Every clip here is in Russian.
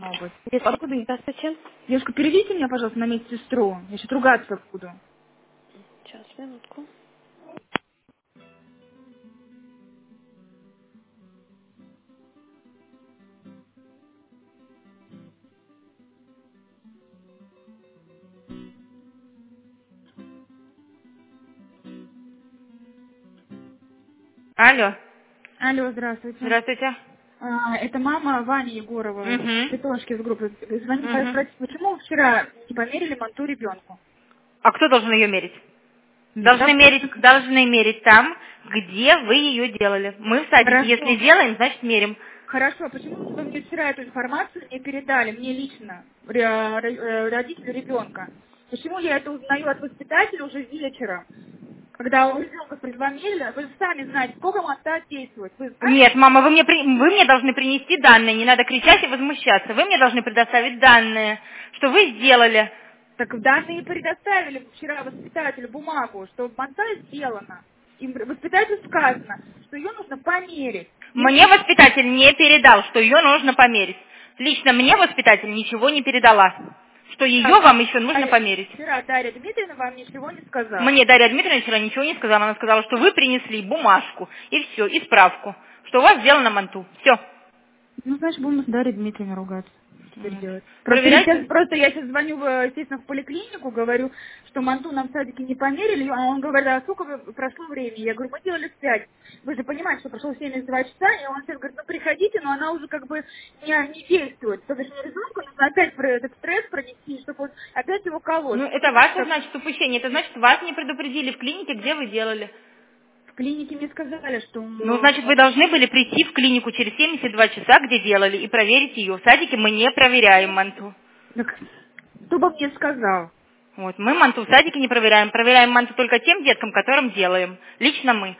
быть. Откуда? Здравствуйте. Девушка, переведите меня, пожалуйста, на медсестру. Я сейчас ругаться буду. Сейчас, минутку. Алло, Алло, здравствуйте. здравствуйте. Это мама Вани Егорова, Угу. Петрошки из группы. Звоню Угу. спросить, почему вчера не померили манту ребенку? А кто должен ее мерить? Вчера Должны мерить там, где вы ее делали. Мы в садике, если Хорошо. делаем, значит мерим. Хорошо, а почему вы мне вчера эту информацию не передали, мне лично, родителю ребенка? Почему я это узнаю от воспитателя уже вечером? Когда у ребенка предвамерили, вы же сами знаете, сколько манта действует. Вы знаете, Нет, мама, вы мне должны принести данные, не надо кричать и возмущаться. Вы мне должны предоставить данные, что вы сделали. так данные предоставили вчера воспитателю бумагу, что манта сделана. И воспитателю сказано, что ее нужно померить. Мне воспитатель не передал, что ее нужно померить. Лично мне воспитатель ничего не передала, что ее вам еще нужно померить. Вчера Дарья Дмитриевна вам ничего не сказала. Мне Дарья Дмитриевна вчера ничего не сказала. Она сказала, что вы принесли бумажку и все, и справку, что у вас сделано манту. Все. Ну, значит, будем с Дарьей Дмитриевной ругаться. Что теперь делать? Проверяйте. Просто я сейчас звоню, естественно, в поликлинику, говорю, что манту нам в садике не померили, а он говорит, а сколько прошло времени? Я говорю, мы делали в 5. Вы же понимаете, что прошло 72 часа, и он сейчас говорит, ну приходите, но она уже как бы не действует. То есть мне ребенку нужно опять этот стресс пронести, чтобы он опять его колоть. Ну, это ваше, значит, упущение. Это значит, вас не предупредили в клинике, где вы делали. В клинике мне сказали, что... Ну, значит, вы должны были прийти в клинику через 72 часа, где делали, и проверить ее. В садике мы не проверяем манту. Так, кто бы мне сказал? Вот, мы манту в садике не проверяем. Проверяем манту только тем деткам, которым делаем. Лично мы.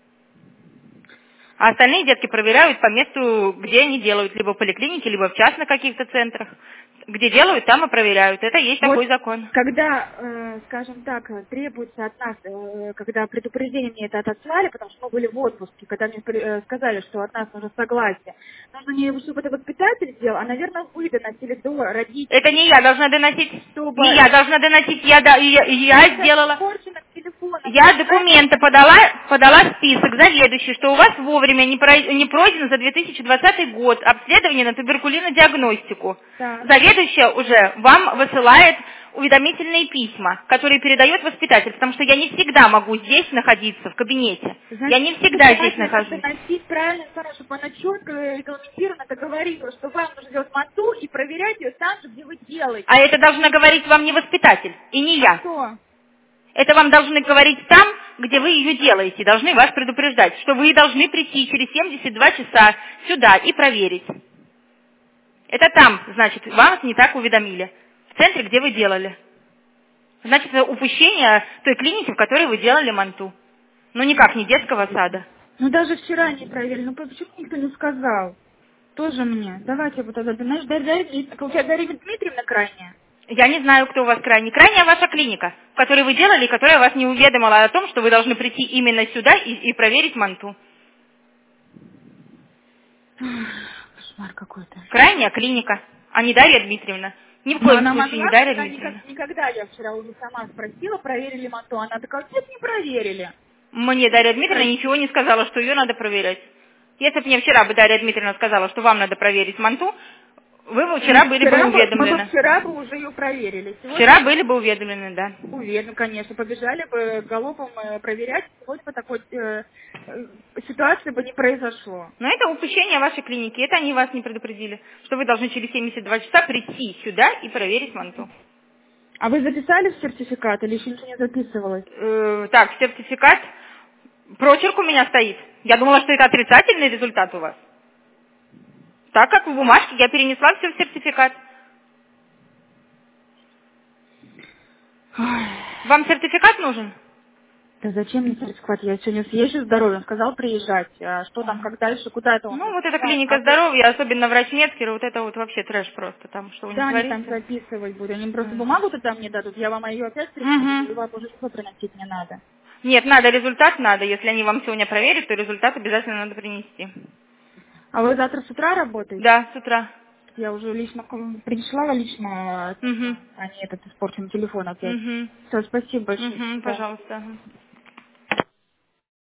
А остальные детки проверяют по месту, где они делают. Либо в поликлинике, либо в частных каких-то центрах. Где делают, там и проверяют. Это есть Вот такой закон. когда, скажем так, требуется от нас, когда предупреждение мне это отослали, потому что мы были в отпуске, когда мне сказали, что от нас нужно согласие, нужно не чтобы это воспитатель сделал, а, наверное, вы доносили до Это родителей, не я должна доносить. чтобы... Не я должна доносить, я сделала. Испорчено телефоном, Я документы подала список заведующий, что у вас вовремя не пройдено за 2020 год обследование на туберкулинодиагностику. Да. Заведующая уже вам высылает уведомительные письма, которые передает воспитатель, потому что я не всегда могу здесь находиться, в кабинете. Значит, Я не всегда здесь нужно нахожусь. доносить правильно информацию, чтобы она четко регламентированно договорила, что вам нужно делать манту и проверять ее там же, где вы делаете. А это должна говорить вам не воспитатель, и не я. Что? Это вам должны говорить там, где вы ее делаете, должны вас предупреждать, что вы должны прийти через 72 часа сюда и проверить. Это там, значит, вас не так уведомили. В центре, где вы делали. Значит, это упущение той клиники, в которой вы делали манту. Ну, никак не детского сада. Ну даже вчера не проверили. Ну почему никто не сказал? Тоже мне. Давайте вот тогда. Знаешь, Дарья Дмитриевна крайняя. Я не знаю, кто у вас крайний. Крайняя ваша клиника, в которой вы делали, и которая вас не уведомила о том, что вы должны прийти именно сюда и проверить манту. Кошмар какой-то. Крайняя клиника, а не Дарья Дмитриевна. Ни в Но коем она случае не могла, Дарья когда Дмитриевна. никогда я вчера уже сама спросила, проверили манту. Она такая, нет, не проверили. Мне Дарья Дмитриевна ничего не сказала, что ее надо проверять. Если бы мне вчера бы Дарья Дмитриевна сказала, что вам надо проверить манту, вы бы вчера были бы Мы бы уведомлены. вчера бы уже ее проверили. Сегодня Вчера были бы уведомлены, да. уверен, конечно, побежали бы галопом проверять, сегодня бы такой ситуации бы не произошло. Но это упущение вашей клиники, это они вас не предупредили, что вы должны через 72 часа прийти сюда и проверить манту. А вы записали в сертификат или еще ничего не записывалось? Так, сертификат, прочерк у меня стоит. Я думала, что это отрицательный результат у вас. Так как в бумажке я перенесла все в сертификат. Ой. Вам сертификат нужен? Да зачем мне сертификат? Я сегодня съезжу здоровье, он сказал приезжать. А что там, как дальше, куда это он? Ну, вот эта клиника здоровья, особенно врач Мецкер, вот это вот вообще трэш просто там, что у них Да, они творится. там записывать будут. Они просто бумагу-то там мне дадут, я вам ее опять принесу, и вам уже что приносить не надо. Нет, надо, результат надо. Если они вам сегодня проверят, то результат обязательно надо принести. А вы завтра с утра работаете? Да, с утра. я уже лично пришла лично, Мгм. а не этот испорченный телефон опять. Мгм. Все, спасибо большое. Мгм. Да. Пожалуйста. Ага.